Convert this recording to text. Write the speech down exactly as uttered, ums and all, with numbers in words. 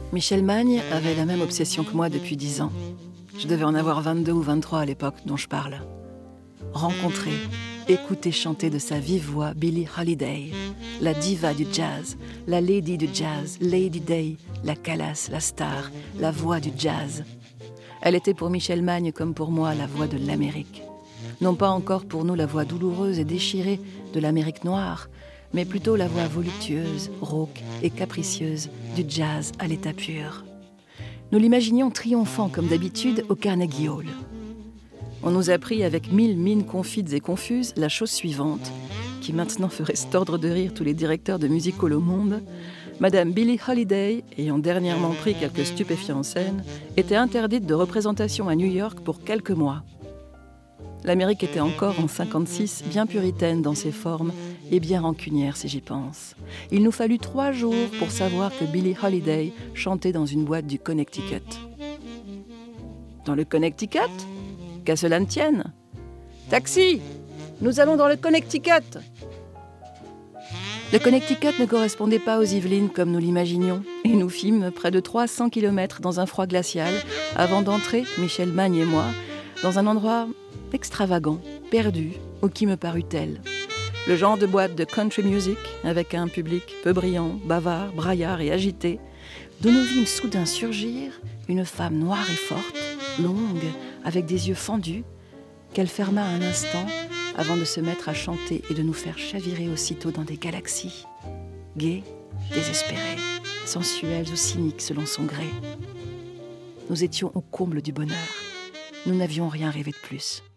Michel Magne avait la même obsession que moi depuis dix ans. Je devais en avoir vingt-deux ou vingt-trois à l'époque dont je parle. Rencontrer, écouter chanter de sa vive voix Billie Holiday, la diva du jazz, la lady du jazz, Lady Day, la calasse, la star, la voix du jazz. Elle était pour Michel Magne comme pour moi la voix de l'Amérique. Non pas encore pour nous la voix douloureuse et déchirée de l'Amérique noire, mais plutôt la voix voluptueuse, rauque et capricieuse du jazz à l'état pur. Nous l'imaginions triomphant comme d'habitude au Carnegie Hall. On nous a pris avec mille mines confites et confuses la chose suivante, qui maintenant ferait se tordre de rire tous les directeurs de music hall au monde. Madame Billie Holiday, ayant dernièrement pris quelques stupéfiants en scène, était interdite de représentation à New York pour quelques mois. L'Amérique était encore en cinquante-six bien puritaine dans ses formes et bien rancunière si j'y pense. Il nous fallut trois jours pour savoir que Billie Holiday chantait dans une boîte du Connecticut. Dans le Connecticut ? Qu'à cela ne tienne. Taxi ! Nous allons dans le Connecticut ! Le Connecticut ne correspondait pas aux Yvelines comme nous l'imaginions, et nous fîmes près de trois cents kilomètres dans un froid glacial avant d'entrer, Michel Magne et moi, dans un endroit extravagant, perdu, ou qui me parut tel. Le genre de boîte de country music, avec un public peu brillant, bavard, braillard et agité, d'où nous vîmes soudain surgir une femme noire et forte, longue, avec des yeux fendus, qu'elle ferma un instant avant de se mettre à chanter et de nous faire chavirer aussitôt dans des galaxies, gaies, désespérées, sensuelles ou cyniques selon son gré. Nous étions au comble du bonheur. Nous n'avions rien rêvé de plus.